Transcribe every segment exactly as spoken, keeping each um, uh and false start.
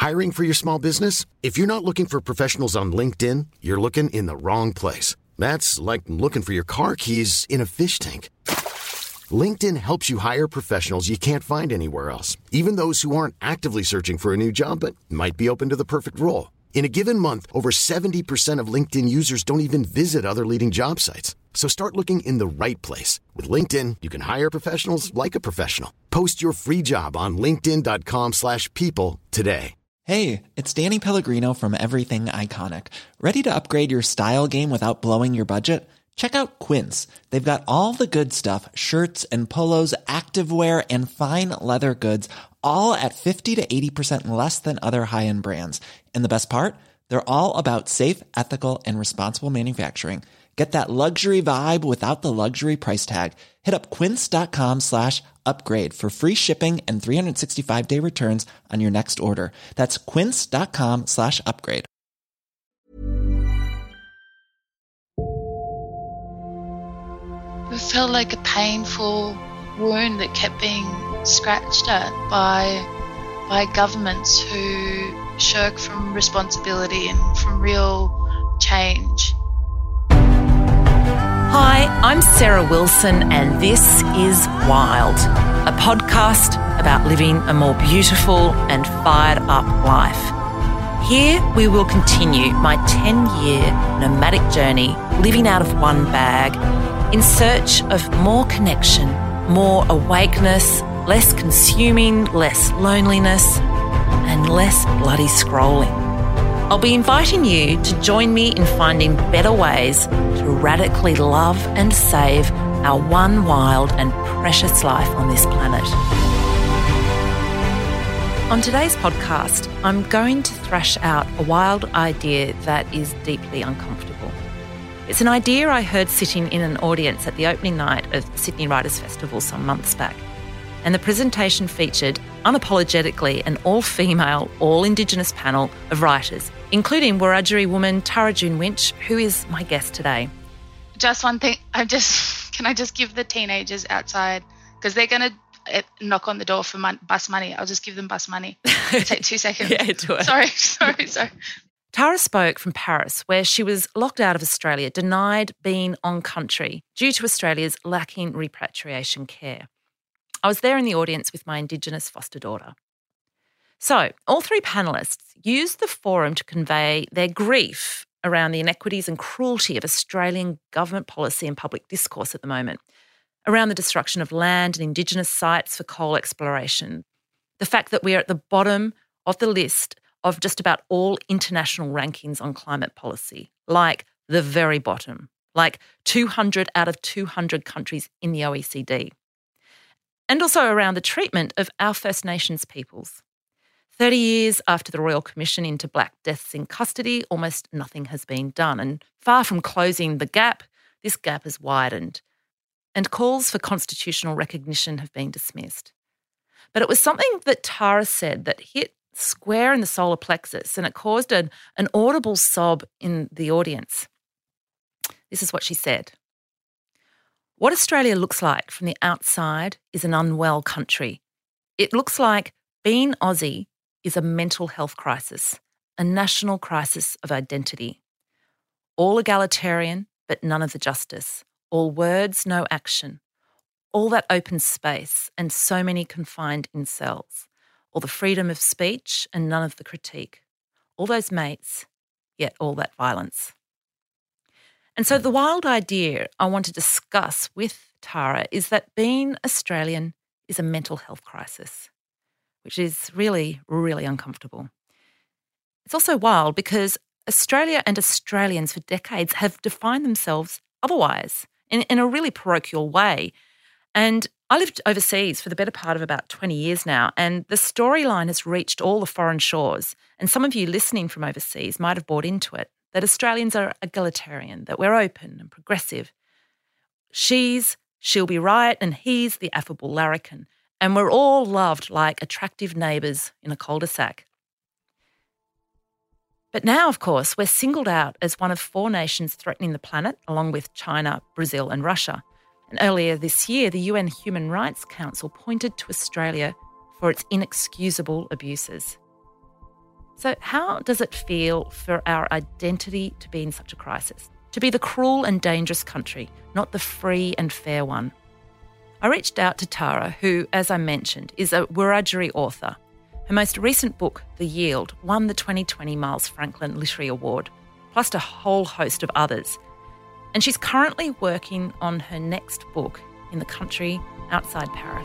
Hiring for your small business? If you're not looking for professionals on LinkedIn, you're looking in the wrong place. That's like looking for your car keys in a fish tank. LinkedIn helps you hire professionals you can't find anywhere else, even those who aren't actively searching for a new job but might be open to the perfect role. In a given month, over seventy percent of LinkedIn users don't even visit other leading job sites. So start looking in the right place. With LinkedIn, you can hire professionals like a professional. Post your free job on linkedin.com slash people today. Hey, it's Danny Pellegrino from Everything Iconic. Ready to upgrade your style game without blowing your budget? Check out Quince. They've got all the good stuff, shirts and polos, activewear, and fine leather goods, all at fifty to eighty percent less than other high-end brands. And the best part? They're all about safe, ethical, and responsible manufacturing. Get that luxury vibe without the luxury price tag. Hit up quince.com slash upgrade for free shipping and three sixty-five day returns on your next order. That's quince.com slash upgrade. It felt like a painful wound that kept being scratched at by by governments who shirk from responsibility and from real change. Hi, I'm Sarah Wilson and this is Wild, a podcast about living a more beautiful and fired up life. Here we will continue my ten-year nomadic journey living out of one bag in search of more connection, more awakeness, less consuming, less loneliness, and less bloody scrolling. I'll be inviting you to join me in finding better ways to radically love and save our one wild and precious life on this planet. On today's podcast, I'm going to thrash out a wild idea that is deeply uncomfortable. It's an idea I heard sitting in an audience at the opening night of the Sydney Writers' Festival some months back. And the presentation featured, unapologetically, an all-female, all-Indigenous panel of writers, including Wiradjuri woman Tara June Winch, who is my guest today. Just one thing, I just can I just give the teenagers outside, because they're going to knock on the door for mon- bus money. I'll just give them bus money. It'll take two seconds. Yeah, do it. Sorry, sorry, sorry. Tara spoke from Paris, where she was locked out of Australia, denied being on country due to Australia's lacking repatriation care. I was there in the audience with my Indigenous foster daughter. So, all three panellists used the forum to convey their grief around the inequities and cruelty of Australian government policy and public discourse at the moment, around the destruction of land and Indigenous sites for coal exploration, the fact that we are at the bottom of the list of just about all international rankings on climate policy, like the very bottom, like two hundred out of two hundred countries in the O E C D. And also around the treatment of our First Nations peoples. thirty years after the Royal Commission into Black deaths in custody, almost nothing has been done. And far from closing the gap, this gap has widened. And calls for constitutional recognition have been dismissed. But it was something that Tara said that hit square in the solar plexus, and it caused an, an audible sob in the audience. This is what she said. What Australia looks like from the outside is an unwell country. It looks like being Aussie is a mental health crisis, a national crisis of identity. All egalitarian, but none of the justice. All words, no action. All that open space and so many confined in cells. All the freedom of speech and none of the critique. All those mates, yet all that violence. And so the wild idea I want to discuss with Tara is that being Australian is a mental health crisis, which is really, really uncomfortable. It's also wild because Australia and Australians for decades have defined themselves otherwise, in, in a really parochial way. And I lived overseas for the better part of about twenty years now, and the storyline has reached all the foreign shores. And some of you listening from overseas might have bought into it, that Australians are egalitarian, that we're open and progressive. She's, she'll be right, and he's the affable larrikin. And we're all loved like attractive neighbours in a cul-de-sac. But now, of course, we're singled out as one of four nations threatening the planet, along with China, Brazil and Russia. And earlier this year, the U N Human Rights Council pointed to Australia for its inexcusable abuses. So how does it feel for our identity to be in such a crisis? To be the cruel and dangerous country, not the free and fair one? I reached out to Tara, who, as I mentioned, is a Wiradjuri author. Her most recent book, The Yield, won the twenty twenty Miles Franklin Literary Award, plus a whole host of others. And she's currently working on her next book in the country outside Paris.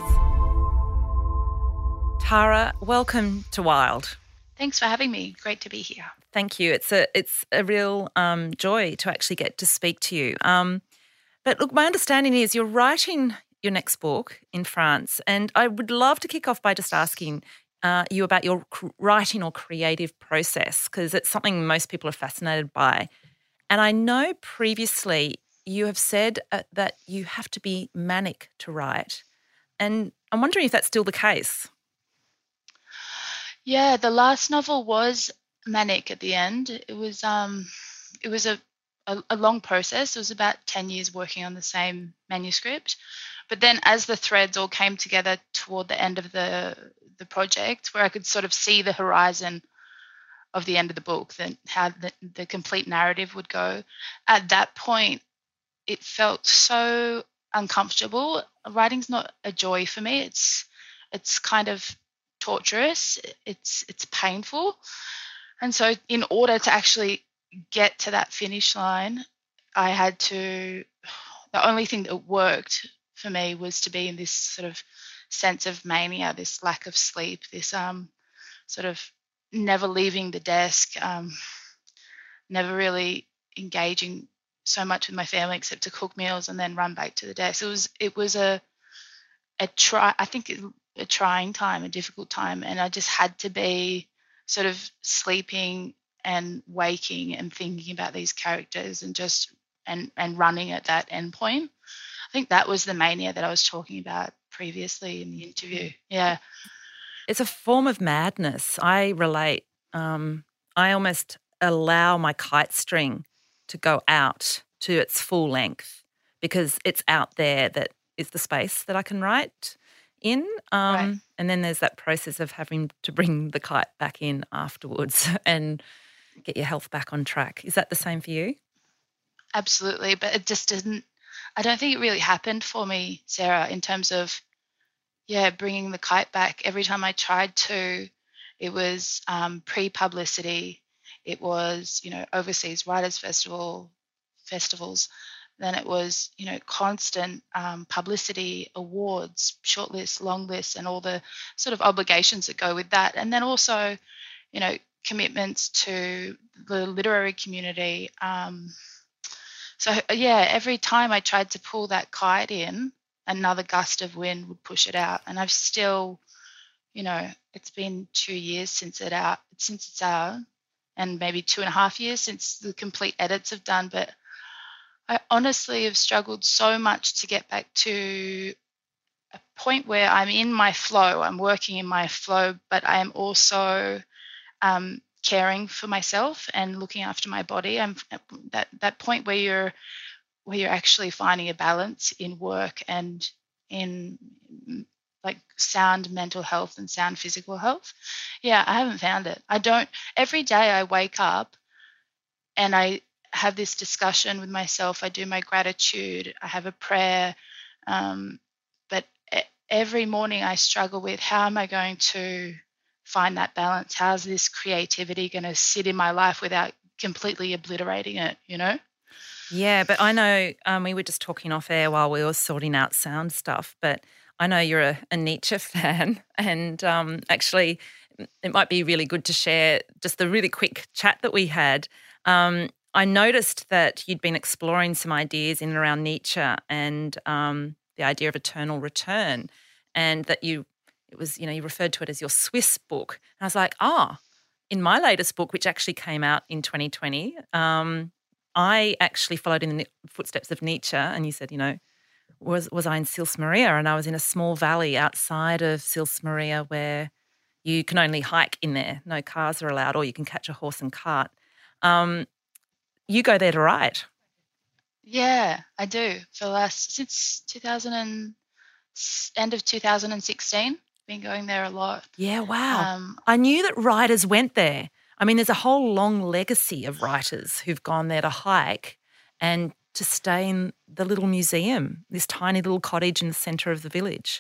Tara, welcome to Wild. Thanks for having me. Great to be here. Thank you. It's a it's a real um, joy to actually get to speak to you. Um, but look, my understanding is you're writing your next book in France, and I would love to kick off by just asking uh, you about your cr- writing or creative process, because it's something most people are fascinated by. And I know previously you have said uh, that you have to be manic to write, and I'm wondering if that's still the case. Yeah, the last novel was manic at the end. It was um, it was a, a, a long process. It was about ten years working on the same manuscript. But then as the threads all came together toward the end of the the project, where I could sort of see the horizon of the end of the book, then how the, the complete narrative would go, at that point, it felt so uncomfortable. Writing's not a joy for me. It's it's kind of torturous. It's it's painful. And so in order to actually get to that finish line, I had to, the only thing that worked for me was to be in this sort of sense of mania, this lack of sleep, this um sort of never leaving the desk, um, never really engaging so much with my family except to cook meals and then run back to the desk. It was it was a a try I think it, a trying time, a difficult time, and I just had to be sort of sleeping and waking and thinking about these characters and just and and running at that end point. I think that was the mania that I was talking about previously in the interview. Yeah. It's a form of madness. I relate. Um, I almost allow my kite string to go out to its full length because it's out there that is the space that I can write in. Um, right. And then there's that process of having to bring the kite back in afterwards and get your health back on track. Is that the same for you? Absolutely. But it just didn't, I don't think it really happened for me, Sarah, in terms of, yeah, bringing the kite back. Every time I tried to, it was um, pre-publicity. It was, you know, overseas writers' festival festivals. Then it was, you know, constant um, publicity, awards, short lists, long lists, and all the sort of obligations that go with that. And then also, you know, commitments to the literary community. Um, so, yeah, every time I tried to pull that kite in, another gust of wind would push it out. And I've still, you know, it's been two years since it out, since it's out, and maybe two and a half years since the complete edits have done. But I honestly have struggled so much to get back to a point where I'm in my flow, I'm working in my flow, but I am also um, caring for myself and looking after my body. I'm at that that point where you're where you're actually finding a balance in work and in like sound mental health and sound physical health. Yeah, I haven't found it. I don't, every day I wake up and I have this discussion with myself. I do my gratitude. I have a prayer. Um, but every morning I struggle with, how am I going to find that balance? How's this creativity going to sit in my life without completely obliterating it, you know? Yeah, but I know um, we were just talking off air while we were sorting out sound stuff, but I know you're a, a Nietzsche fan, and um, actually it might be really good to share just the really quick chat that we had. Um, I noticed that you'd been exploring some ideas in and around Nietzsche and um, the idea of eternal return, and that you, it was, you know, you referred to it as your Swiss book. And I was like, ah, oh, in my latest book, which actually came out in twenty twenty, um, I actually followed in the footsteps of Nietzsche, and you said, you know, was was I in Sils Maria, and I was in a small valley outside of Sils Maria where you can only hike in there. No cars are allowed, or you can catch a horse and cart. Um, you go there to write. Yeah, I do. For the last, since two thousand and, end of two thousand sixteen, been going there a lot. Yeah, wow. Um, I knew that writers went there. I mean, there's a whole long legacy of writers who've gone there to hike and to stay in the little museum, this tiny little cottage in the centre of the village.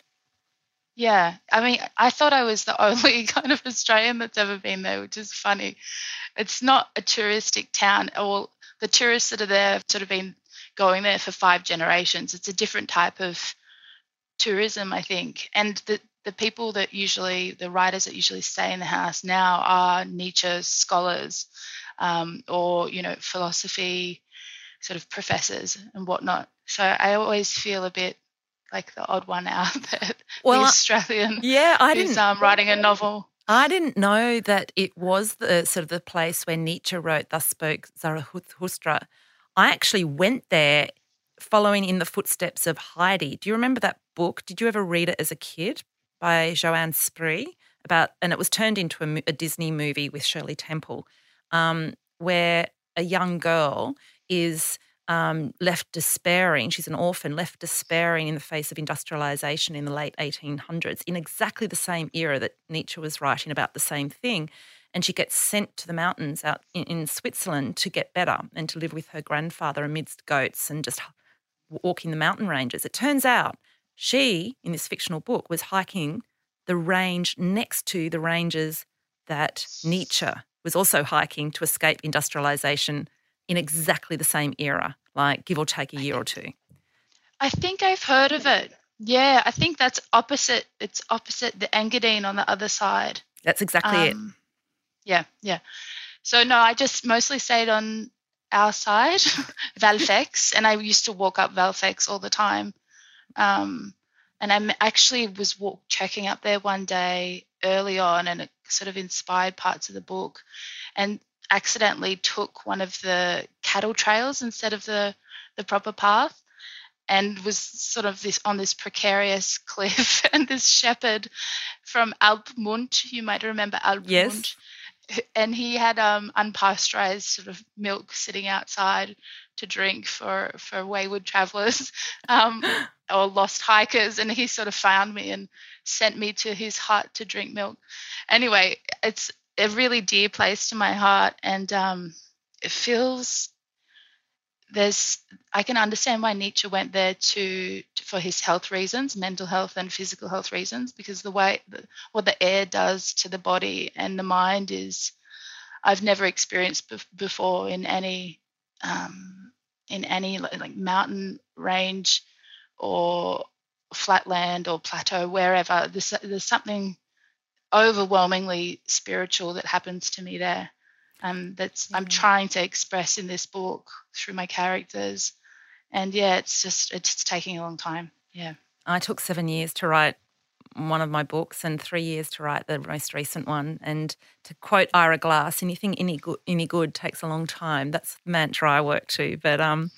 Yeah, I mean, I thought I was the only kind of Australian that's ever been there, which is funny. It's not a touristic town. Or the tourists that are there have sort of been going there for five generations. It's a different type of tourism, I think. And the, the people that usually, the writers that usually stay in the house now are Nietzsche scholars um, or, you know, philosophy sort of professors and whatnot. So I always feel a bit like the odd one out there, well, the Australian yeah, I who's didn't, um, writing a novel. I didn't know that it was the sort of the place where Nietzsche wrote Thus Spoke Zarathustra. I actually went there following in the footsteps of Heidi. Do you remember that book? Did you ever read it as a kid by Joanne Spree? About, and it was turned into a, a Disney movie with Shirley Temple, um, where a young girl is um, left despairing. She's an orphan, left despairing in the face of industrialisation in the late eighteen hundreds, in exactly the same era that Nietzsche was writing about the same thing. And she gets sent to the mountains out in, in Switzerland to get better and to live with her grandfather amidst goats and just walking the mountain ranges. It turns out she, in this fictional book, was hiking the range next to the ranges that Nietzsche was also hiking to escape industrialisation in exactly the same era, like give or take a year or two. I think I've heard of it. Yeah, I think that's opposite. It's opposite the Engadine on the other side. That's exactly um, it. Yeah, yeah. So, no, I just mostly stayed on our side, Valfex, and I used to walk up Valfex all the time. Um, and I actually was walk, trekking up there one day early on, and it sort of inspired parts of the book, and accidentally took one of the cattle trails instead of the, the proper path, and was sort of this on this precarious cliff. And this shepherd from Alpmund, you might remember Alpmund, yes. And he had um, unpasteurized sort of milk sitting outside to drink for, for wayward travellers um, or lost hikers. And he sort of found me and sent me to his hut to drink milk. Anyway, it's a really dear place to my heart, and um, it feels there's. I can understand why Nietzsche went there to, to for his health reasons, mental health and physical health reasons, because the way the, what the air does to the body and the mind is I've never experienced be- before in any um, in any like mountain range or flatland or plateau, wherever. There's, there's something overwhelmingly spiritual that happens to me there, um, that's mm. I'm trying to express in this book through my characters. And yeah, it's just it's taking a long time. Yeah, I took seven years to write one of my books and three years to write the most recent one. And to quote Ira Glass, anything any good, any good takes a long time. That's the mantra I work to. But um,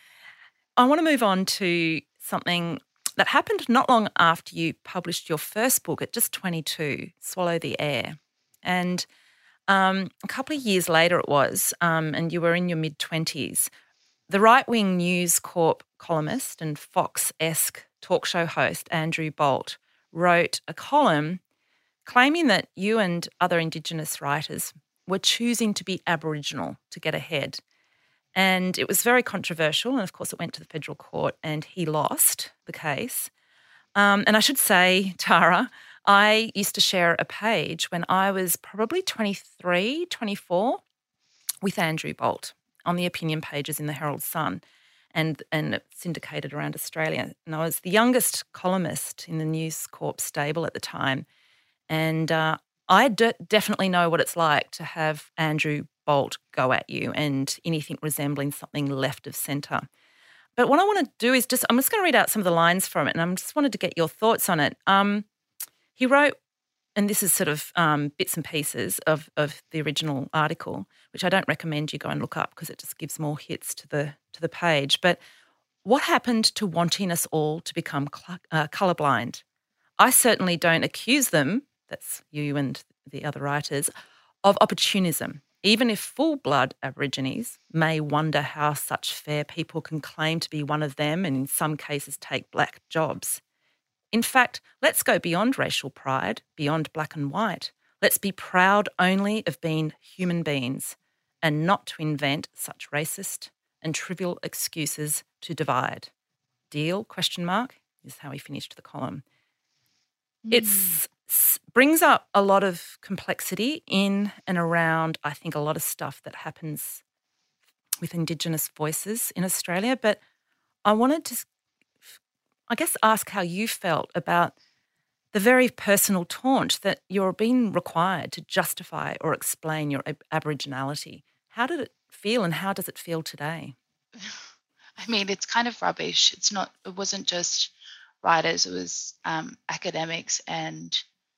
I want to move on to something that happened not long after you published your first book at just twenty-two, Swallow the Air. And um, a couple of years later it was, um, and you were in your mid-twenties, the right-wing News Corp columnist and Fox-esque talk show host Andrew Bolt wrote a column claiming that you and other Indigenous writers were choosing to be Aboriginal to get ahead. And it was very controversial, and of course it went to the federal court and he lost the case. Um, and I should say, Tara, I used to share a page when I was probably twenty-three, twenty-four with Andrew Bolt on the opinion pages in the Herald Sun, and, and it syndicated around Australia. And I was the youngest columnist in the News Corp stable at the time. And uh, I de- definitely know what it's like to have Andrew Bolt go at you and anything resembling something left of centre. But what I want to do is just, I'm just going to read out some of the lines from it, and I just wanted to get your thoughts on it. Um, he wrote, and this is sort of um, bits and pieces of, of the original article, which I don't recommend you go and look up because it just gives more hits to the to the page. But what happened to wanting us all to become cl- uh, colourblind? I certainly don't accuse them, that's you and the other writers, of opportunism, even if full-blood Aborigines may wonder how such fair people can claim to be one of them and in some cases take black jobs. In fact, let's go beyond racial pride, beyond black and white. Let's be proud only of being human beings and not to invent such racist and trivial excuses to divide. Deal, question mark, is how he finished the column. Mm. It brings up a lot of complexity in and around, I think, a lot of stuff that happens with Indigenous voices in Australia. But I wanted to, I guess, ask how you felt about the very personal taunt that you're being required to justify or explain your ab- Aboriginality. How did it feel, and how does it feel today? I mean, it's kind of rubbish. It's not, it wasn't just writers, it was um, academics and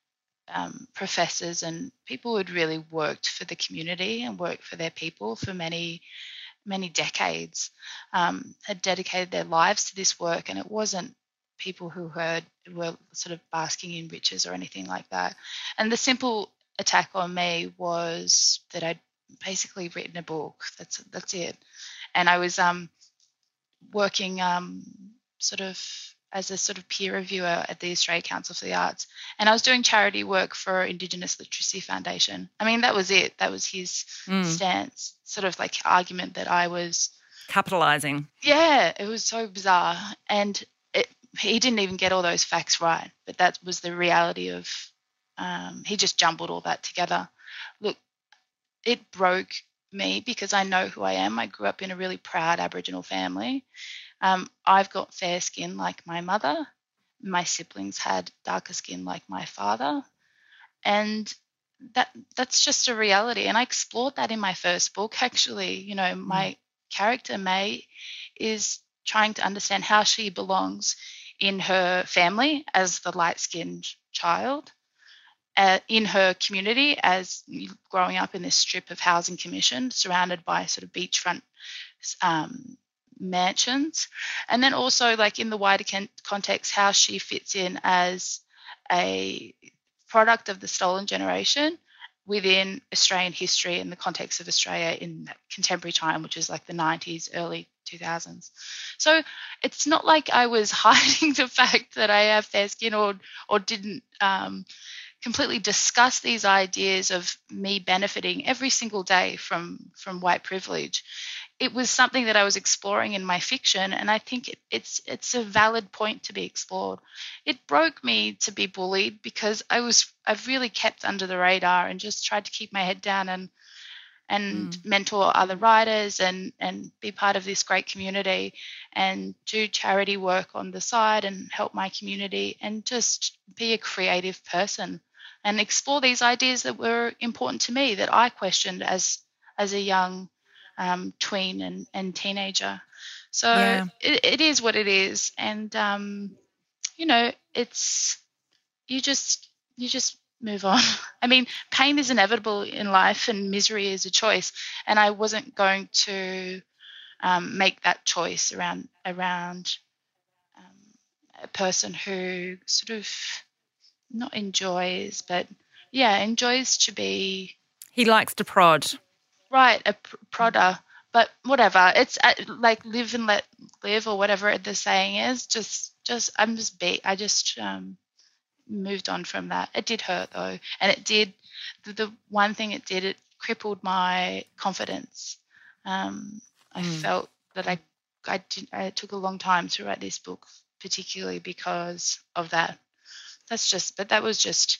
um, professors and people who'd really worked for the community and worked for their people for many, many decades, um, had dedicated their lives to this work, and it wasn't people who heard were sort of basking in riches or anything like that. And the simple attack on me was that I'd basically written a book. That's that's it. And I was um, working um, sort of as a sort of peer reviewer at the Australian Council for the Arts, and I was doing charity work for Indigenous Literacy Foundation. I mean, that was it. That was his mm. stance, sort of like argument that I was capitalising. Yeah, it was so bizarre, and it, he didn't even get all those facts right, but that was the reality of, um, he just jumbled all that together. Look, it broke me because I know who I am. I grew up in a really proud Aboriginal family. Um, I've got fair skin like my mother. My siblings had darker skin like my father. And that that's just a reality. And I explored that in my first book, actually. You know, my mm. character, May, is trying to understand how she belongs in her family as the light-skinned child, uh, in her community as growing up in this strip of housing commission surrounded by sort of beachfront um, mansions, and then also like in the wider con- context, how she fits in as a product of the stolen generation within Australian history in the context of Australia in contemporary time, which is like the nineties, early two thousands. So it's not like I was hiding the fact that I have fair skin or or didn't um, completely discuss these ideas of me benefiting every single day from from white privilege. It was something that I was exploring in my fiction, and I think it, it's it's a valid point to be explored. It broke me to be bullied because I was I've really kept under the radar and just tried to keep my head down and and mm. mentor other writers and and be part of this great community and do charity work on the side and help my community and just be a creative person and explore these ideas that were important to me that I questioned as as a young Um, tween and, and teenager. So yeah. it, it is what it is. And, um, you know, it's, you just, you just move on. I mean, pain is inevitable in life and misery is a choice. And I wasn't going to um, make that choice around, around um, a person who sort of not enjoys, but yeah, enjoys to be. He likes to prod. Right, a pr- prodder, but whatever. It's uh, like live and let live, or whatever the saying is. Just, just I'm just be. I just um, moved on from that. It did hurt though, and it did. The, the one thing it did, it crippled my confidence. Um, I mm. felt that I, I did. I took a long time to write this book, particularly because of that. That's just. But that was just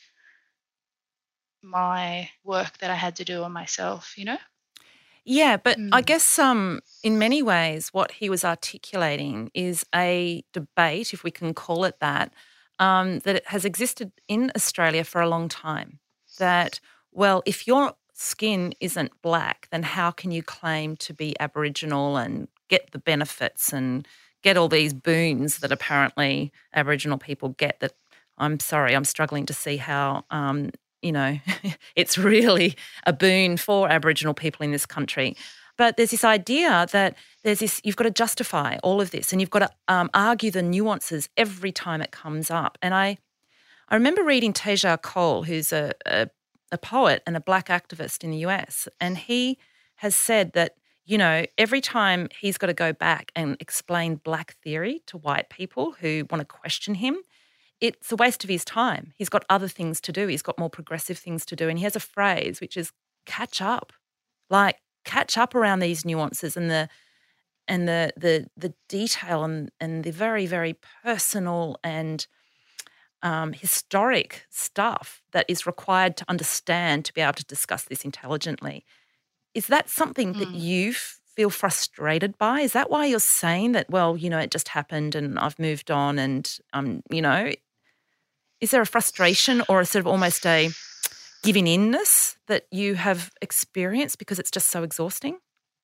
my work that I had to do on myself. You know. Yeah, but Mm. I guess um, in many ways what he was articulating is a debate, if we can call it that, um, that it has existed in Australia for a long time. That, well, if your skin isn't black, then how can you claim to be Aboriginal and get the benefits and get all these boons that apparently Aboriginal people get that, I'm sorry, I'm struggling to see how um, – you know, it's really a boon for Aboriginal people in this country. But there's this idea that there's this, you've got to justify all of this and you've got to um, argue the nuances every time it comes up. And I I remember reading Teja Cole, who's a, a, a poet and a black activist in the U S, and he has said that, you know, every time he's got to go back and explain black theory to white people who want to question him, it's a waste of his time. He's got other things to do. He's got more progressive things to do. And he has a phrase which is catch up, like catch up around these nuances and the and the the the detail and, and the very, very personal and um, historic stuff that is required to understand to be able to discuss this intelligently. Is that something mm. that you f- feel frustrated by? Is that why you're saying that, well, you know, it just happened and I've moved on and, um, you know, is there a frustration or a sort of almost a giving inness that you have experienced because it's just so exhausting?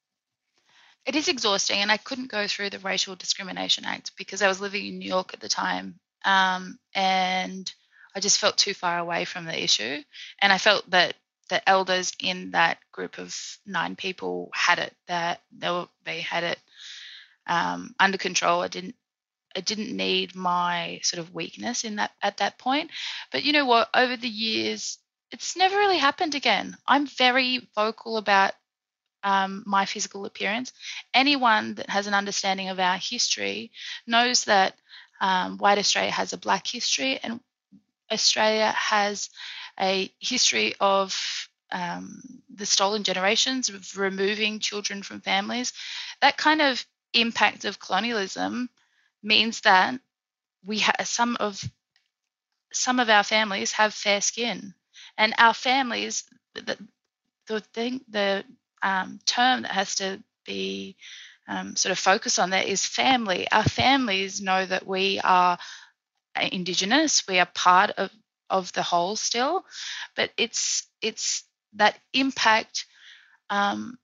It is exhausting, and I couldn't go through the Racial Discrimination Act because I was living in New York at the time, um, and I just felt too far away from the issue. And I felt that the elders in that group of nine people had it, that they were, they had it um, under control. I didn't I didn't need my sort of weakness in that at that point. But you know what? Over the years, it's never really happened again. I'm very vocal about um, my physical appearance. Anyone that has an understanding of our history knows that um, white Australia has a black history, and Australia has a history of um, the stolen generations, of removing children from families. That kind of impact of colonialism means that we have some of some of our families have fair skin, and our families, the the thing, the um, term that has to be um, sort of focused on that is family. Our families know that we are Indigenous, we are part of, of the whole still, but it's it's that impact um,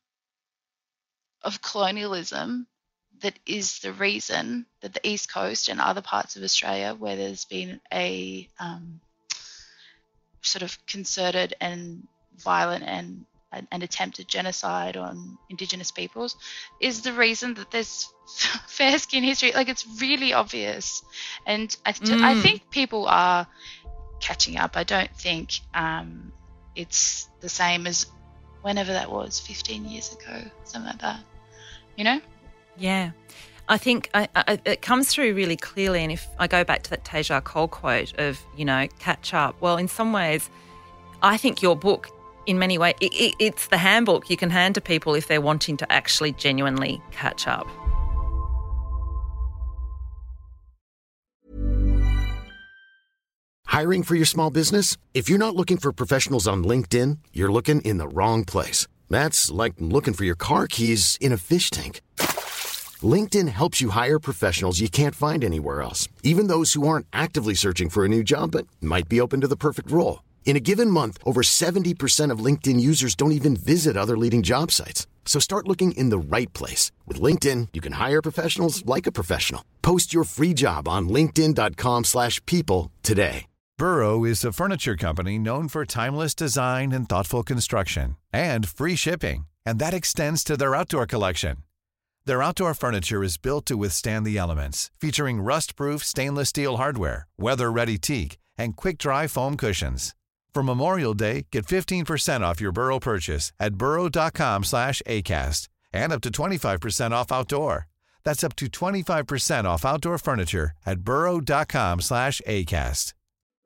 of colonialism that is the reason that the East Coast and other parts of Australia, where there's been a um, sort of concerted and violent and and attempted genocide on Indigenous peoples, is the reason that there's fair skin history. Like, it's really obvious, and I, th- mm. I think people are catching up. I don't think um, it's the same as whenever that was, fifteen years ago, something like that. You know? Yeah. I think I, I, it comes through really clearly, and if I go back to that Teja Cole quote of, you know, catch up, well, in some ways, I think your book, in many ways, it, it, it's the handbook you can hand to people if they're wanting to actually genuinely catch up. Hiring for your small business? If you're not looking for professionals on LinkedIn, you're looking in the wrong place. That's like looking for your car keys in a fish tank. LinkedIn helps you hire professionals you can't find anywhere else, even those who aren't actively searching for a new job but might be open to the perfect role. In a given month, over seventy percent of LinkedIn users don't even visit other leading job sites. So start looking in the right place. With LinkedIn, you can hire professionals like a professional. Post your free job on linkedin.com slash people today. Burrow is a furniture company known for timeless design and thoughtful construction, and free shipping, and that extends to their outdoor collection. Their outdoor furniture is built to withstand the elements, featuring rust-proof stainless steel hardware, weather-ready teak, and quick-dry foam cushions. For Memorial Day, get fifteen percent off your Burrow purchase at burrow.com slash ACAST and up to twenty-five percent off outdoor. That's up to twenty-five percent off outdoor furniture at burrow.com slash ACAST.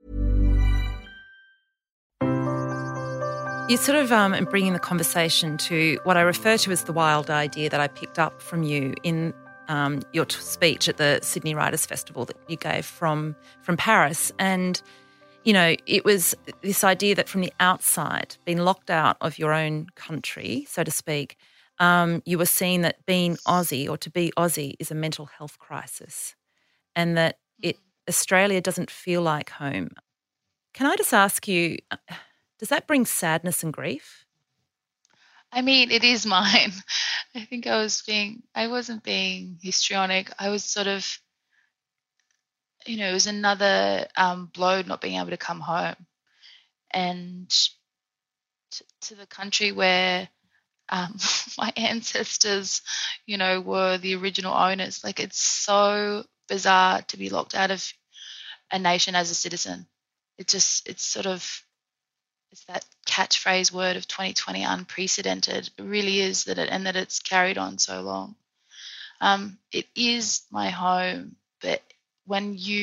You're sort of um, bringing the conversation to what I refer to as the wild idea that I picked up from you in um, your t- speech at the Sydney Writers' Festival that you gave from from Paris. And you know, it was this idea that from the outside, being locked out of your own country, so to speak, um, you were seeing that being Aussie or to be Aussie is a mental health crisis, and that it Australia doesn't feel like home. Can I just ask you, does that bring sadness and grief? I mean, it is mine. I think I was being, I wasn't being histrionic. I was sort of, you know, it was another um, blow not being able to come home, and t- to the country where um, my ancestors, you know, were the original owners. Like, it's so bizarre to be locked out of a nation as a citizen. It just, it's sort of, it's that catchphrase word of twenty twenty, unprecedented. It really is that it, and that it's carried on so long. Um, it is my home, but when you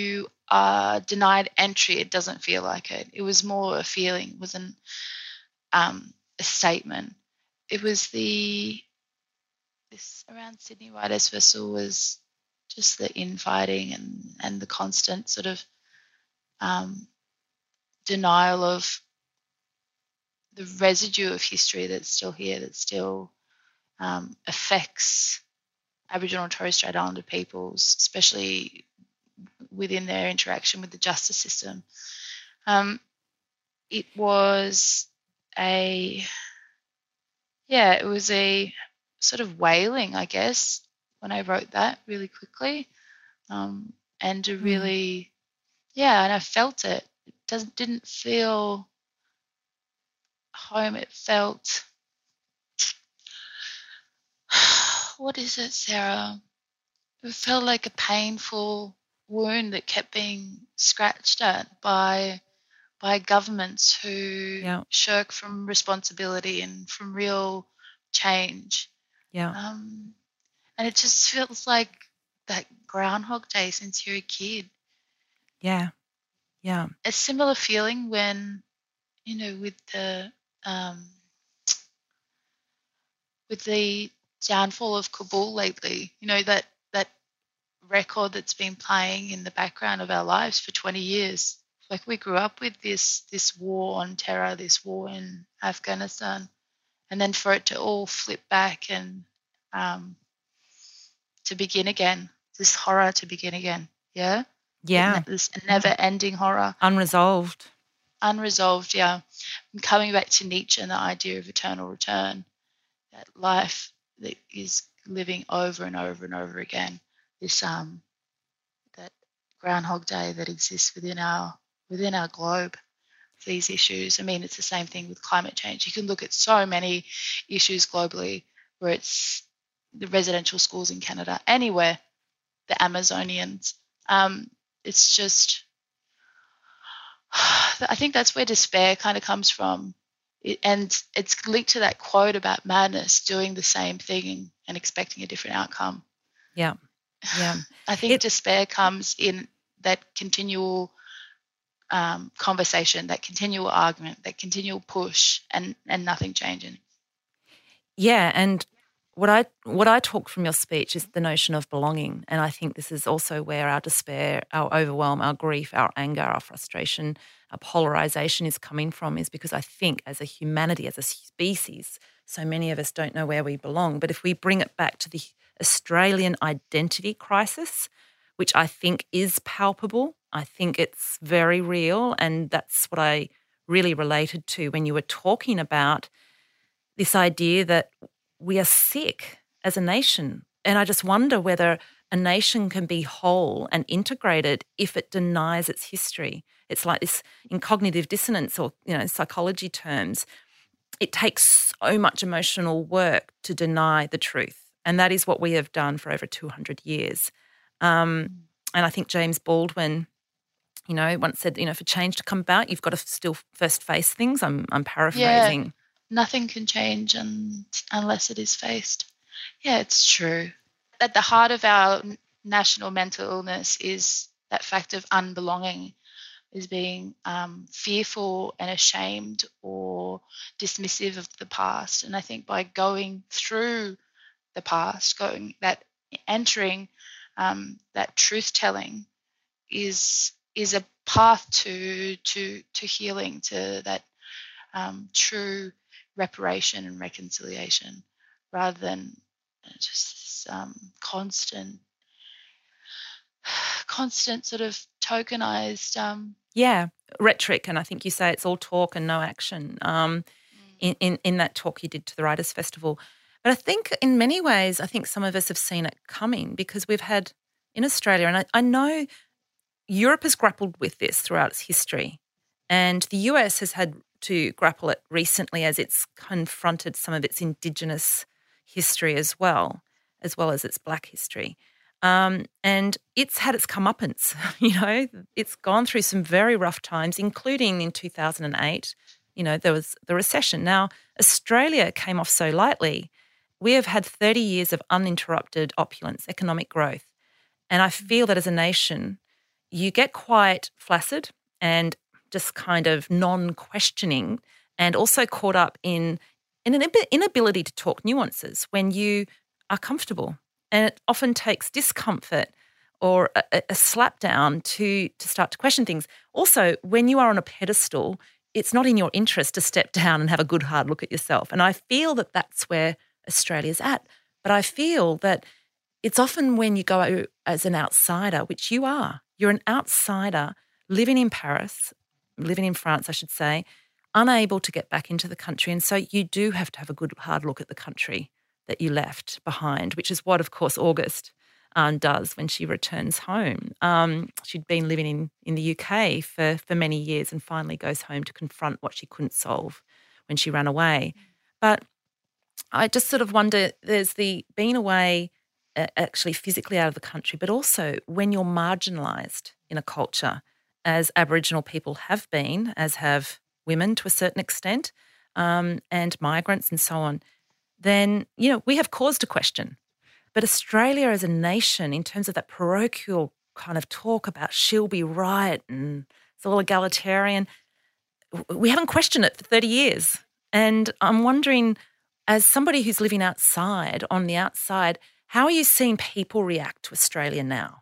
uh, denied entry. It doesn't feel like it. It was more a feeling. It wasn't um, a statement. It was the this around Sydney Writers' Festival was just the infighting and and the constant sort of um, denial of the residue of history that's still here, that still um, affects Aboriginal and Torres Strait Islander peoples, especially within their interaction with the justice system. Um, it was a, yeah, it was a sort of wailing, I guess, when I wrote that really quickly, um, and a really, yeah, and I felt it. It doesn't didn't feel home. It felt, what is it, Sarah? It felt like a painful wound that kept being scratched at by by governments who Yeah. shirk from responsibility and from real change. Yeah. Um, and it just feels like that Groundhog Day since you're a kid. Yeah. Yeah. A similar feeling when, you know, with the um, with the downfall of Kabul lately, you know, that that record that's been playing in the background of our lives for twenty years. Like we grew up with this this war on terror, this war in Afghanistan, and then for it to all flip back and um, to begin again, this horror to begin again, yeah? Yeah. This never-ending horror. Unresolved. Unresolved, yeah. And coming back to Nietzsche and the idea of eternal return, that life that is living over and over and over again, this um that Groundhog Day that exists within our within our globe, these issues. I mean, it's the same thing with climate change. You can look at so many issues globally where it's the residential schools in Canada, anywhere, the Amazonians. Um, it's just, I think that's where despair kind of comes from. It, and it's linked to that quote about madness, doing the same thing and expecting a different outcome. Yeah. Yeah. I think It- despair comes in that continual um, conversation, that continual argument, that continual push, and, and nothing changing. Yeah, and what I what I talked from your speech is the notion of belonging, and I think this is also where our despair, our overwhelm, our grief, our anger, our frustration, our polarization is coming from, is because I think as a humanity, as a species, so many of us don't know where we belong. But if we bring it back to the Australian identity crisis, which I think is palpable, I think it's very real, and that's what I really related to when you were talking about this idea that we are sick as a nation. And I just wonder whether a nation can be whole and integrated if it denies its history. It's like this, in cognitive dissonance or, you know, psychology terms, it takes so much emotional work to deny the truth. And that is what we have done for over two hundred years. Um, and I think James Baldwin, you know, once said, you know, for change to come about, you've got to still first face things. I'm, I'm paraphrasing. Yeah. Nothing can change un- unless it is faced. Yeah, it's true. At the heart of our n- national mental illness is that fact of unbelonging, is being um, fearful and ashamed or dismissive of the past. And I think by going through the past, going that entering um, that truth telling is is a path to to to healing, to that um, true reparation and reconciliation, rather than just this um, constant, constant sort of tokenized. Um, Yeah, rhetoric, and I think you say it's all talk and no action um, in, in, in that talk you did to the Writers' Festival. But I think in many ways, I think some of us have seen it coming because we've had in Australia, and I, I know Europe has grappled with this throughout its history, and the U S has had to grapple it recently as it's confronted some of its Indigenous history as well, as well as its Black history. Um, and it's had its comeuppance, you know. It's gone through some very rough times, including in two thousand eight, you know, there was the recession. Now, Australia came off so lightly. We have had thirty years of uninterrupted opulence, economic growth. And I feel that as a nation, you get quite flaccid and just kind of non-questioning, and also caught up in, in an inability to talk nuances when you are comfortable. And it often takes discomfort or a, a slap down to, to start to question things. Also, when you are on a pedestal, it's not in your interest to step down and have a good hard look at yourself. And I feel that that's where Australia's at. But I feel that it's often when you go as an outsider, which you are, you're an outsider living in Paris, living in France, I should say, unable to get back into the country. And so you do have to have a good hard look at the country that you left behind, which is what, of course, August um, does when she returns home. Um, she'd been living in, in the U K for, for many years and finally goes home to confront what she couldn't solve when she ran away. But I just sort of wonder, there's the being away uh, actually physically out of the country, but also when you're marginalised in a culture, as Aboriginal people have been, as have women to a certain extent, um, and migrants and so on, then, you know, we have cause to question. But Australia as a nation, in terms of that parochial kind of talk about she'll be right and it's all egalitarian, we haven't questioned it for thirty years. And I'm wondering, as somebody who's living outside, on the outside, how are you seeing people react to Australia now?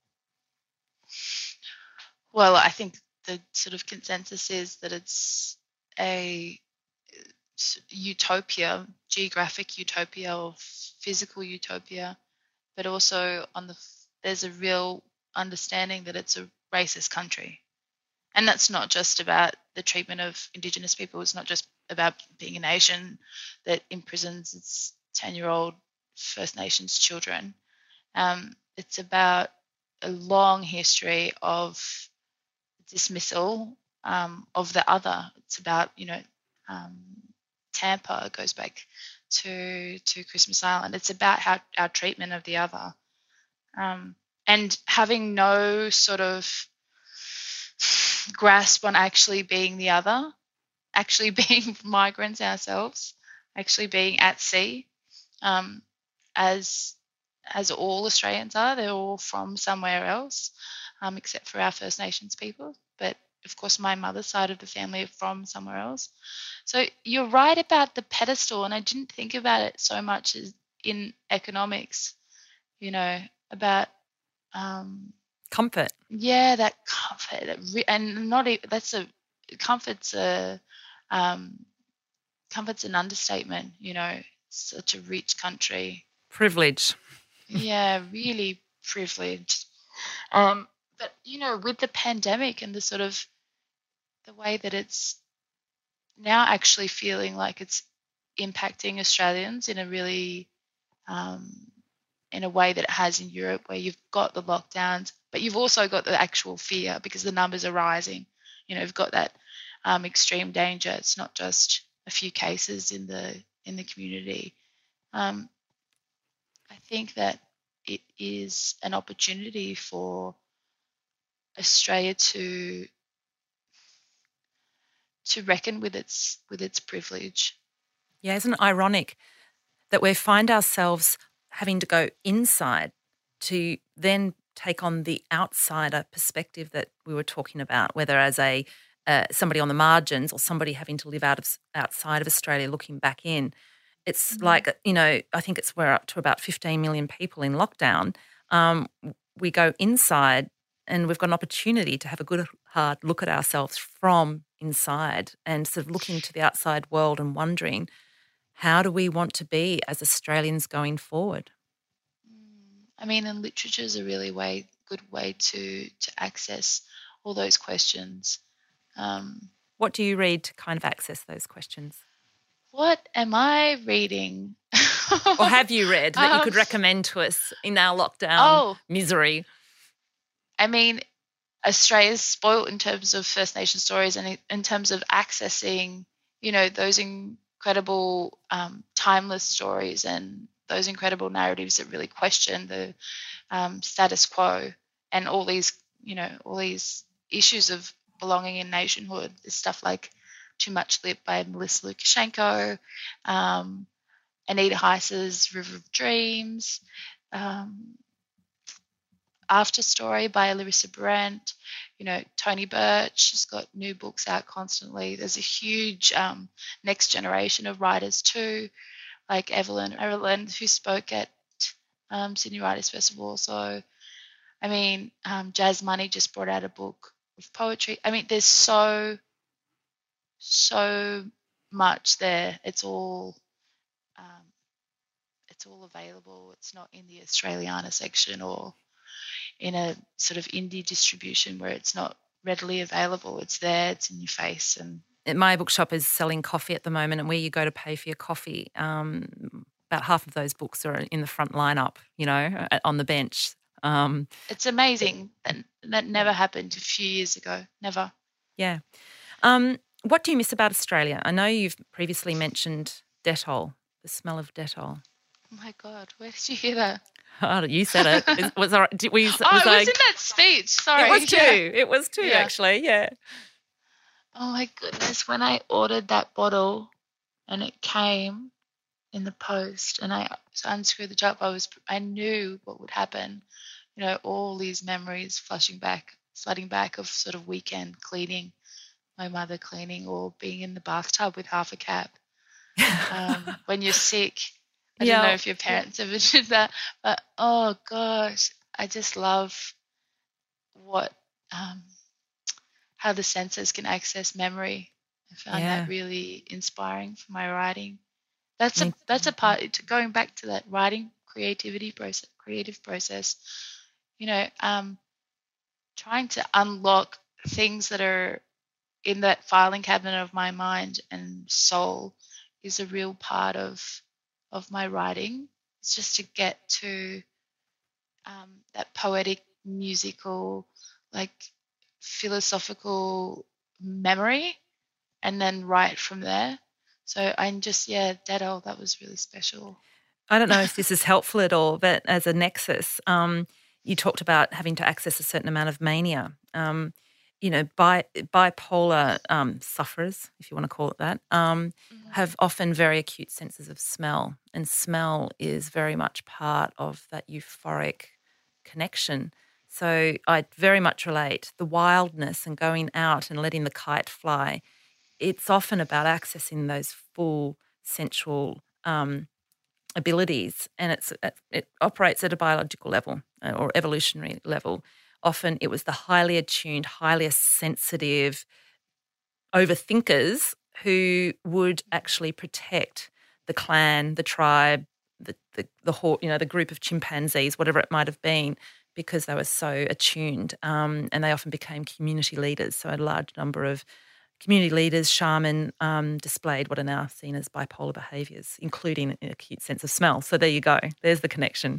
Well, I think the sort of consensus is that it's a utopia, geographic utopia or physical utopia, but also on the there's a real understanding that it's a racist country. And that's not just about the treatment of Indigenous people. It's not just about being a nation that imprisons its ten-year-old First Nations children. Um, it's about a long history of dismissal um, of the other. It's about, you know, um, Tampa goes back to to Christmas Island. It's about how our treatment of the other, um, and having no sort of grasp on actually being the other, actually being migrants ourselves, actually being at sea, um, as as all Australians are. They're all from somewhere else, um, except for our First Nations people. But of course, my mother's side of the family are from somewhere else. So you're right about the pedestal, and I didn't think about it so much as in economics, you know, about um, comfort. Yeah, that comfort, that re- and not even, that's a comfort's a um, comfort's an understatement. You know, such a rich country. Privilege. Yeah, really privileged. Um, but you know, with the pandemic and the sort of the way that it's now actually feeling like it's impacting Australians in a really um, in a way that it has in Europe, where you've got the lockdowns, but you've also got the actual fear because the numbers are rising. You know, you've got that um, extreme danger. It's not just a few cases in the in the community. Um, I think that it is an opportunity for Australia to to reckon with its with its privilege. Yeah, isn't it ironic that we find ourselves having to go inside to then take on the outsider perspective that we were talking about, whether as a uh, somebody on the margins or somebody having to live out of outside of Australia looking back in. It's mm-hmm. like, you know, I think it's we're up to about fifteen million people in lockdown. Um, we go inside and we've got an opportunity to have a good hard look at ourselves from inside and sort of looking to the outside world and wondering, how do we want to be as Australians going forward? I mean, and literature is a really way good way to to access all those questions. Um, what do you read to kind of access those questions? What am I reading? Or have you read that um, you could recommend to us in our lockdown oh, misery? I mean, Australia's spoilt in terms of First Nation stories and in terms of accessing, you know, those incredible um, timeless stories and those incredible narratives that really question the um, status quo and all these, you know, all these issues of belonging and nationhood. There's stuff like Too Much Lip by Melissa Lukashenko, um, Anita Heiss's River of Dreams. Um, After Story by Larissa Brent. You know, Tony Birch has got new books out constantly. There's a huge um, next generation of writers too, like Evelyn Ireland, who spoke at um, Sydney Writers Festival. So, I mean, um, Jazz Money just brought out a book of poetry. I mean, there's so, so much there. It's all, um, it's all available. It's not in the Australiana section or in a sort of indie distribution where it's not readily available. It's there, it's in your face. And my bookshop is selling coffee at the moment, and where you go to pay for your coffee, um, about half of those books are in the front lineup, you know, on the bench. Um, it's amazing. And that never happened a few years ago. Never. Yeah. Um, what do you miss about Australia? I know you've previously mentioned Dettol, the smell of Dettol. Oh my God, where did you hear that? Oh, you said it. It was, all right. Did we, was oh, it was like, in that speech. Sorry. It was too. Yeah. It was too, yeah. actually, yeah. Oh, my goodness. When I ordered that bottle and it came in the post and I unscrewed the top, I was, I knew what would happen. You know, all these memories flushing back, flooding back of sort of weekend cleaning, my mother cleaning, or being in the bathtub with half a cap. Um, when you're sick. I yeah. don't know if your parents ever did that, but oh gosh, I just love what um, how the senses can access memory. I found yeah. that really inspiring for my writing. That's a that's a part. Going back to that writing creativity process, creative process. You know, um, trying to unlock things that are in that filing cabinet of my mind and soul is a real part of. of my writing. It's just to get to um, that poetic, musical, like philosophical memory and then write from there. So I'm just, yeah, Dettol, that was really special. I don't know if this is helpful at all, but as a nexus, um, you talked about having to access a certain amount of mania. Um, you know, bi- bipolar um, sufferers, if you want to call it that, um, mm-hmm. have often very acute senses of smell, and smell is very much part of that euphoric connection. So I very much relate. The wildness and going out and letting the kite fly, it's often about accessing those full sensual um, abilities, and it's it operates at a biological level or evolutionary level. Often it was the highly attuned, highly sensitive overthinkers who would actually protect the clan, the tribe, the the, the you know the group of chimpanzees, whatever it might have been, because they were so attuned, um, and they often became community leaders. So a large number of community leaders, shaman, um, displayed what are now seen as bipolar behaviours, including an acute sense of smell. So there you go. There's the connection.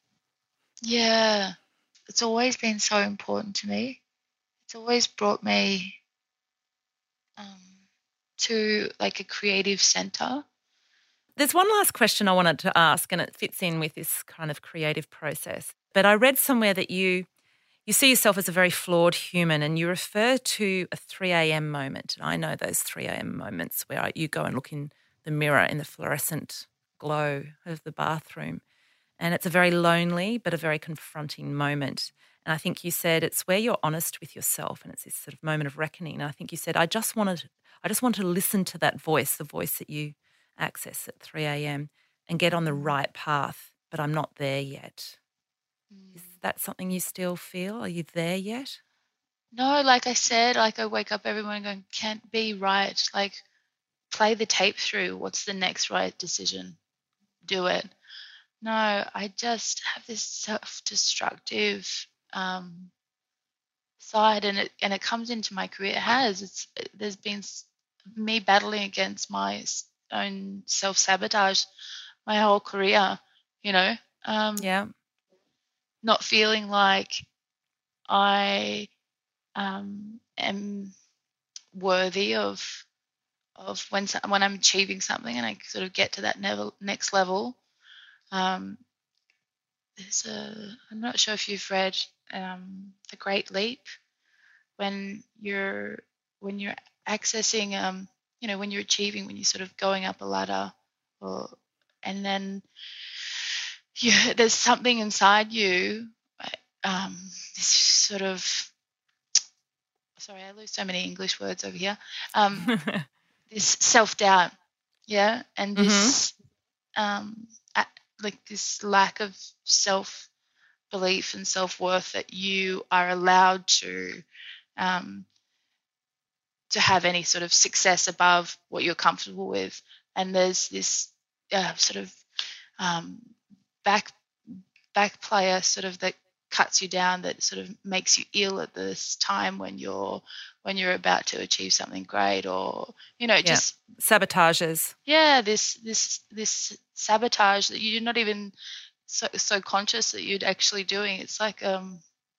Yeah. It's always been so important to me. It's always brought me um, to like a creative centre. There's one last question I wanted to ask, and it fits in with this kind of creative process. But I read somewhere that you you see yourself as a very flawed human, and you refer to a three a.m. moment. And I know those three a.m. moments where you go and look in the mirror in the fluorescent glow of the bathroom. And it's a very lonely but a very confronting moment. And I think you said it's where you're honest with yourself, and it's this sort of moment of reckoning. And I think you said, I just wanted, I just want to listen to that voice, the voice that you access at three a.m. and get on the right path, but I'm not there yet. Mm. Is that something you still feel? Are you there yet? No, like I said, like I wake up every morning going, can't be right. Like play the tape through. What's the next right decision? Do it. No, I just have this self-destructive um, side, and it and it comes into my career. It has. It's there's been me battling against my own self-sabotage my whole career. You know. Um, yeah. Not feeling like I um, am worthy of of when when I'm achieving something, and I sort of get to that level, next level. Um, there's a, I'm not sure if you've read um, The Great Leap. When you're when you're accessing, um, you know, when you're achieving, when you're sort of going up a ladder, or and then you, there's something inside you um, this sort of, sorry, I lose so many English words over here. Um, this self-doubt, yeah, and this um, a- like this lack of self-belief and self-worth that you are allowed to um, to have any sort of success above what you're comfortable with. And there's this uh, sort of um, back back player sort of that cuts you down, that sort of makes you ill at this time when you're when you're about to achieve something great, or you know, Yeah. just Sabotages. yeah, this this this sabotage that you're not even so so conscious that you're actually doing. It's like um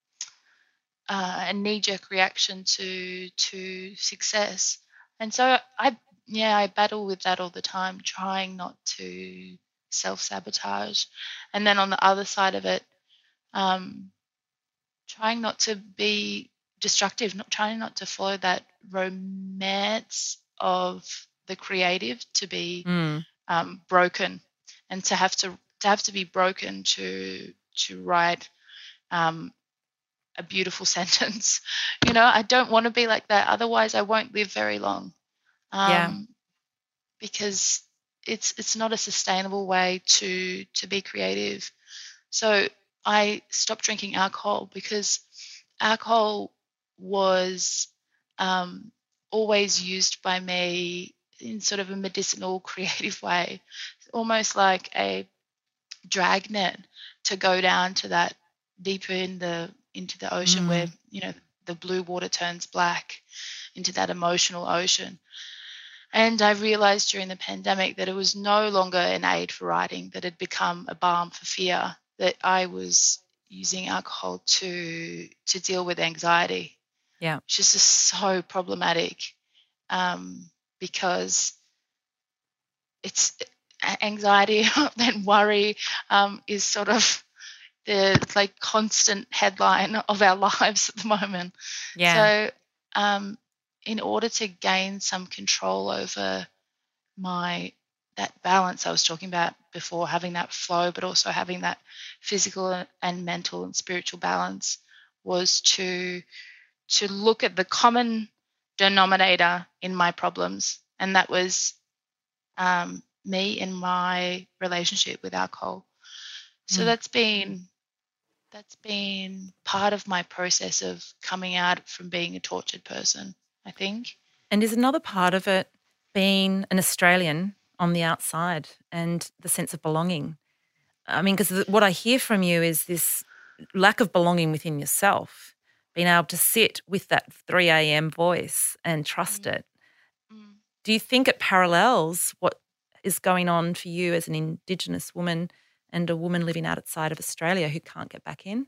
uh, a knee-jerk reaction to to success. And so I yeah, I battle with that all the time, trying not to self-sabotage. And then on the other side of it, um, trying not to be destructive, not trying not to follow that romance of the creative, to be Mm. um, broken, and to have to to have to be broken to to write um, a beautiful sentence. You know, I don't want to be like that. Otherwise, I won't live very long. Yeah. Um, because it's it's not a sustainable way to to be creative. So I stopped drinking alcohol because alcohol was um, always used by me in sort of a medicinal, creative way, almost like a dragnet to go down to that deeper in the into the ocean where Mm. you know the blue water turns black, into that emotional ocean. And I realized during the pandemic that it was no longer an aid for writing, that had become a balm for fear, that I was using alcohol to to deal with anxiety, Yeah. which is just so problematic, um, because it's anxiety and worry um, is sort of the like constant headline of our lives at the moment. Yeah. So um, in order to gain some control over my that balance I was talking about before, having that flow, but also having that physical and mental and spiritual balance, was to to look at the common denominator in my problems, and that was um, me in my relationship with alcohol. So Mm. that's been that's been part of my process of coming out from being a tortured person, I think. And is another part of it being an Australian on the outside and the sense of belonging? I mean, because what I hear from you is this lack of belonging within yourself, being able to sit with that three a.m. voice and trust Mm, it. mm. Do you think it parallels what is going on for you as an Indigenous woman and a woman living outside of Australia who can't get back in?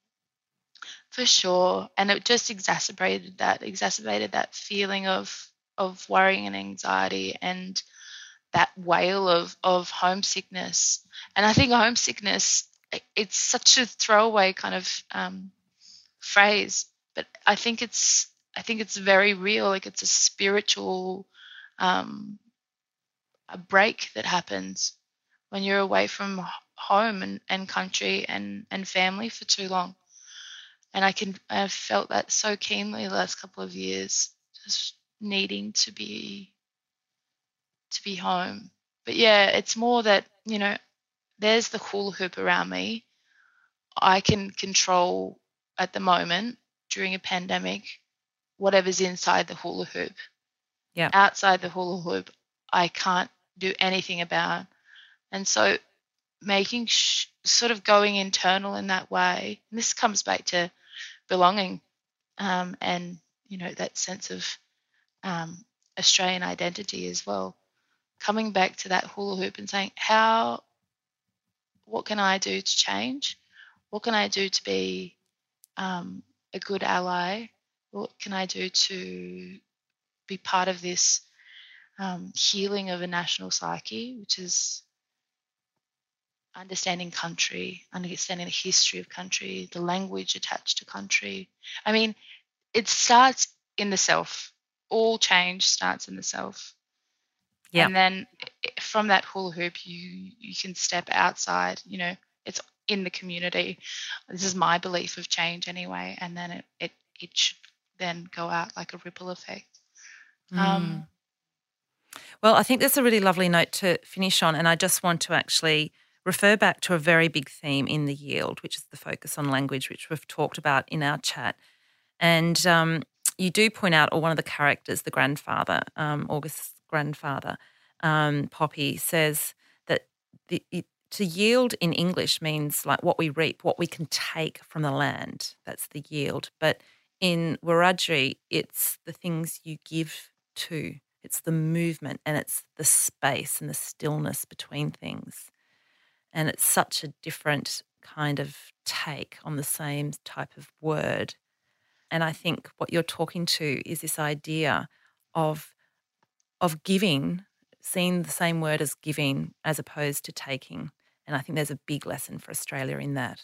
For sure. And it just exacerbated that, exacerbated that feeling of of worrying and anxiety, and that wail of of homesickness. And I think homesickness, i- it's such a throwaway kind of um, phrase, but I think it's I think it's very real. Like, it's a spiritual um, a break that happens when you're away from h- home and, and country and, and family for too long. And I can I've felt that so keenly the last couple of years, just needing to be to be home. But yeah, it's more that, you know, there's the hula hoop around me. I can control at the moment during a pandemic whatever's inside the hula hoop. Yeah. Outside the hula hoop, I can't do anything about. And so making sh- sort of going internal in that way, and this comes back to belonging, um, and you know, that sense of um, Australian identity as well. Coming back to that hula hoop and saying, how, what can I do to change? What can I do to be um, a good ally? What can I do to be part of this um, healing of a national psyche, which is understanding country, understanding the history of country, the language attached to country. I mean, it starts in the self. All change starts in the self. Yeah. And then from that hula hoop, you you can step outside. You know, it's in the community. This is my belief of change anyway, and then it it, it should then go out like a ripple effect. Mm. Um, well, I think that's a really lovely note to finish on, and I just want to actually refer back to a very big theme in The Yield, which is the focus on language, which we've talked about in our chat. And um, you do point out, or one of the characters, the grandfather, um, August's grandfather, um, Poppy, says that the, it, to yield in English means like what we reap, what we can take from the land. That's the yield. But in Wiradjuri, it's the things you give to. It's the movement and it's the space and the stillness between things. And it's such a different kind of take on the same type of word. And I think what you're talking to is this idea of, of giving, seeing the same word as giving as opposed to taking. And I think there's a big lesson for Australia in that.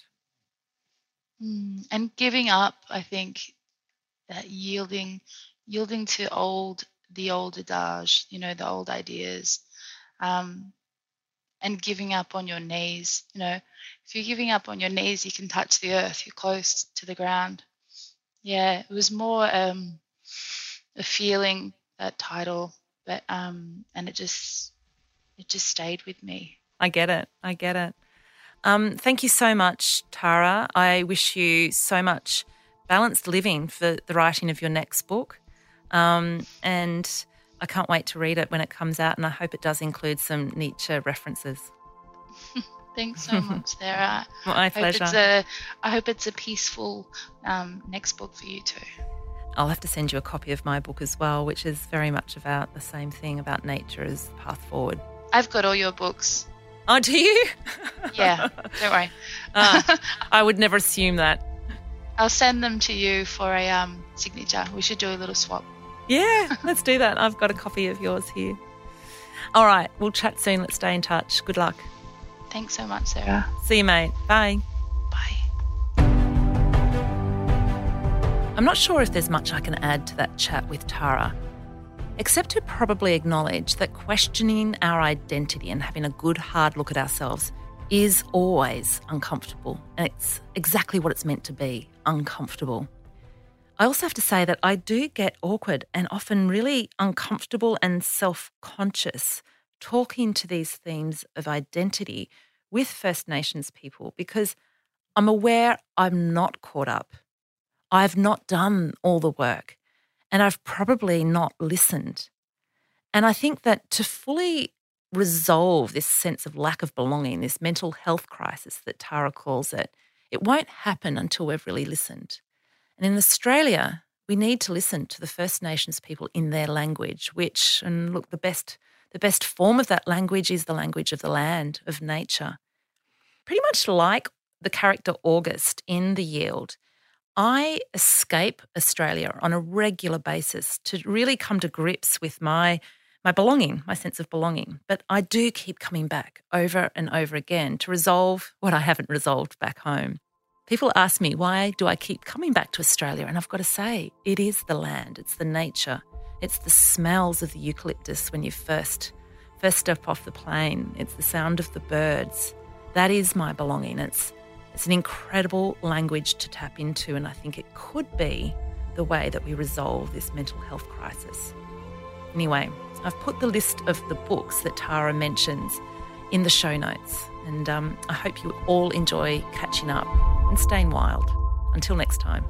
Mm, and giving up, I think, that yielding, yielding to old, the old adage, you know, the old ideas, um, and giving up on your knees. You know, if you're giving up on your knees, you can touch the earth. You're close to the ground. Yeah, it was more um, a feeling, that title, but um, and it just, it just stayed with me. I get it. I get it. Um, thank you so much, Tara. I wish you so much balanced living for the writing of your next book. Um, and I can't wait to read it when it comes out, and I hope it does include some Nietzsche references. Thanks so much, Sarah. My pleasure. I hope it's a, I hope it's a peaceful um, next book for you too. I'll have to send you a copy of my book as well, which is very much about the same thing, about nature as the path forward. I've got all your books. Oh, do you? Yeah, don't worry. uh, I would never assume that. I'll send them to you for a um, signature. We should do a little swap. Yeah, let's do that. I've got a copy of yours here. All right, we'll chat soon. Let's stay in touch. Good luck. Thanks so much, Sarah. See you, mate. Bye. Bye. I'm not sure if there's much I can add to that chat with Tara, except to probably acknowledge that questioning our identity and having a good hard look at ourselves is always uncomfortable, and it's exactly what it's meant to be, uncomfortable. I also have to say that I do get awkward and often really uncomfortable and self-conscious talking to these themes of identity with First Nations people, because I'm aware I'm not caught up. I've not done all the work, and I've probably not listened. And I think that to fully resolve this sense of lack of belonging, this mental health crisis that Tara calls it, it won't happen until we've really listened. And in Australia, we need to listen to the First Nations people in their language, which, and look, the best the best form of that language is the language of the land, of nature. Pretty much like the character August in The Yield, I escape Australia on a regular basis to really come to grips with my my belonging, my sense of belonging. But I do keep coming back over and over again to resolve what I haven't resolved back home. People ask me, why do I keep coming back to Australia? And I've got to say, it is the land, it's the nature, it's the smells of the eucalyptus when you first, first step off the plane. It's the sound of the birds. That is my belonging. It's, it's an incredible language to tap into, and I think it could be the way that we resolve this mental health crisis. Anyway, I've put the list of the books that Tara mentions in the show notes, and um, I hope you all enjoy catching up and staying wild. Until next time.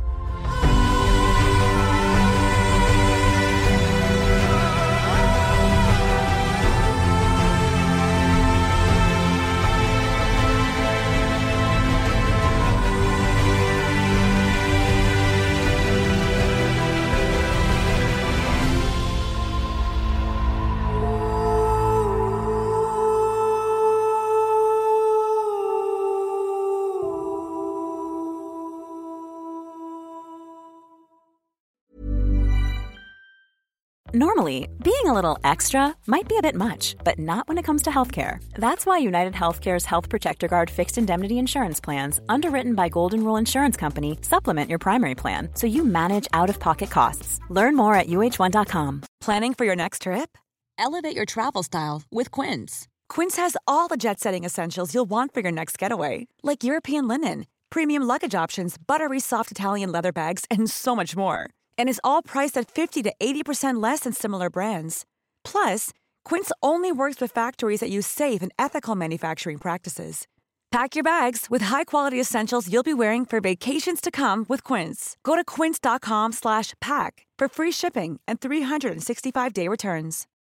Normally, being a little extra might be a bit much, but not when it comes to healthcare. That's why United Healthcare's Health Protector Guard fixed indemnity insurance plans, underwritten by Golden Rule Insurance Company, supplement your primary plan so you manage out-of-pocket costs. Learn more at U H one dot com. Planning for your next trip? Elevate your travel style with Quince. Quince has all the jet-setting essentials you'll want for your next getaway, like European linen, premium luggage options, buttery soft Italian leather bags, and so much more. And is all priced at fifty to eighty percent less than similar brands. Plus, Quince only works with factories that use safe and ethical manufacturing practices. Pack your bags with high-quality essentials you'll be wearing for vacations to come with Quince. Go to quince.com slash pack for free shipping and three sixty-five day returns.